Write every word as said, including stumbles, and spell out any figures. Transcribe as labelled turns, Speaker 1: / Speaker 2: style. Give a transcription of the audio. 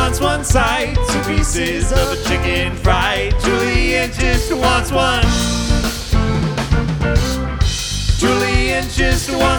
Speaker 1: wants one side, two pieces of a chicken fried. Julian just wants one. Julian just wants